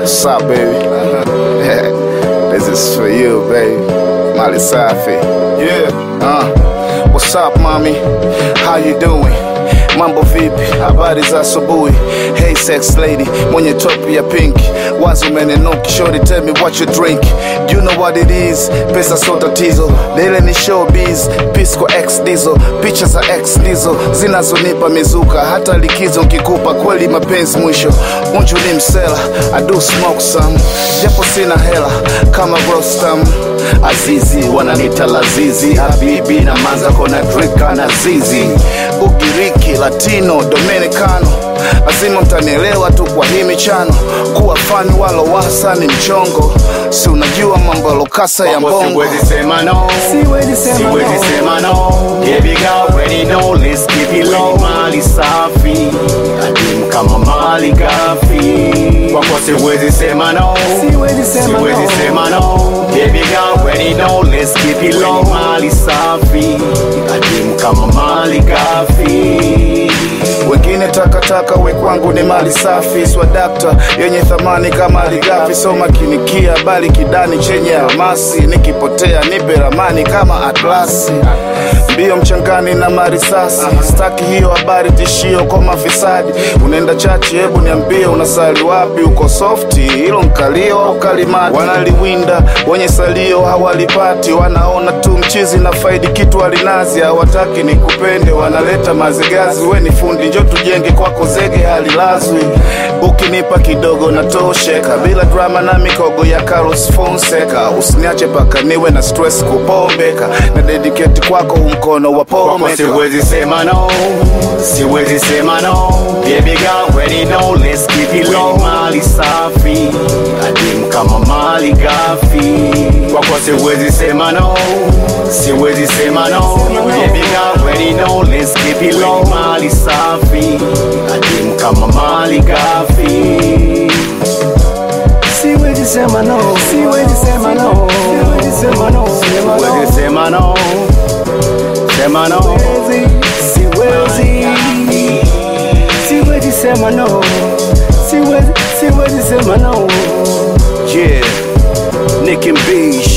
What's up, baby? This is for you, baby. Mali Safi. Yeah. What's up, mommy? How you doing? Mambo vipi? Habari za asubuhi. Hey sex lady, mwenye top ya pink. Wazo umenenuki, shorty tell me what you drink. You know what it is, pesa so tatizo. Lele ni showbiz, Pisco X Diesel. Picha za X Diesel, zinazonipa mizuka. Hata likizo nkikupa kweli mapenzi mwisho. Unju ni msela, I do smoke some. Japo sina hela, kama Rostam Azizi, wananita Lazizi. Habibi na manza kona drika na zizi. Ugiriki, Latino, Dominicano, lazima mtanielewa tu kwa hii michano. Kuwa fani walo wasa ni mchongo. Si unajua mambo lokasa ya mbongo. Siwezi sema no, siwezi sema no. Baby girl, already know, let's keep it low. Mali safi, adimu kama mali gafi. Kwako siwezi sema no, siwezi sema no. Baby girl, already know, let's keep it low. Mali safi, adimu kama mali gafi. Wengine takataka, we kwangu ni mali safi. Swadakta, yenye thamani kama aligafi. So makinikia, bali kidani chenye almasi. Nikipotea, nipe ramani kama atlasi. Mbio mchangani na marisasi. Staki hiyo habari tishio kwa mafisadi. Unaenda chachi, hebu niambie unasali wapi. Uko softi, hilo mkalio au kalimati. Wanaliwinda, wenye salio hawalipati. Wanaona tu mchizi na faidi kitu alinazi. Hawataki nikupende, wanaleta mazigazi. We ni fundi, njo tujenge kwako zege halilazwi. Ukinipa kidogo natosheka, bila drama na mikogo ya Carlos Fonseca. Usiniache paka niwe na stress kupombeka. Na dedicate kwako mkono wa pomeka. Siwezi sema no, siwezi sema no. Baby girl, already know, let's keep it low. Mali safi, adimu kama mali gafi. Kwako siwezi sema no, siwezi sema no. Baby girl, already know, let's keep it low. Mali safi, adimu kama mali gafi. Siwezi sema no, siwezi sema no, siwezi sema no, siwezi sema no, sema no. Siwezi sema no, siwezi sema no. Yeah, Nick and Beach.